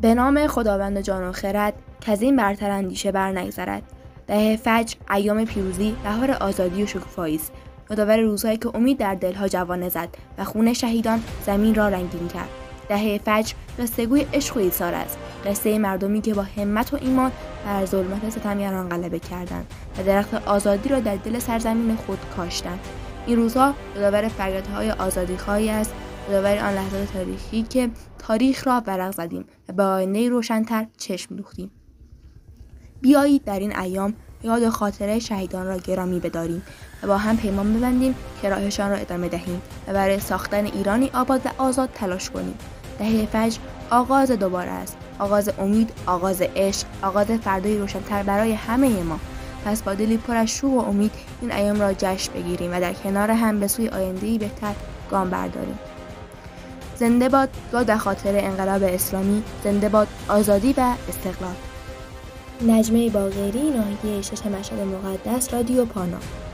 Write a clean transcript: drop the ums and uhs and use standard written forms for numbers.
به نام خداوند جان و خرد که از این برتر اندیشه بر نگذرد. دهه فجر ایام پیروزی، بهار آزادی و شکوفایی است. یادآور روزهایی که امید در دلها جوانه زد و خون شهیدان زمین را رنگین کرد. دهه فجر قصه‌گوی عشق و ایثار است. قصه مردمی که با همت و ایمان بر ظلمت ستمگران غلبه کردند و درخت آزادی را در دل سرزمین خود کاشتند. این روزها یادآور فریادهای آزادیخواهی است، یادآور آن لحظات تاریخی که تاریخ را ورق زدیم و به آینده روشن‌تر چشم دوختیم. بیایید در این ایام یاد خاطره شهیدان را گرامی بداریم و با هم پیمان ببندیم که راهشان را ادامه دهیم و برای ساختن ایرانی آباد و آزاد تلاش کنیم. دهه فجر آغاز دوباره است، آغاز امید، آغاز عشق، آغاز فردای روشن‌تر برای همه ما. پس با دلی پر از شوق و امید این ایام را جشن بگیریم و در کنار هم به سوی آینده‌ای بهتر گام برداریم. زنده باد یاد و خاطره انقلاب اسلامی، زنده باد آزادی و استقلال. نجمه باقری، ناحیه 6 مشهد مقدس، رادیو پانا.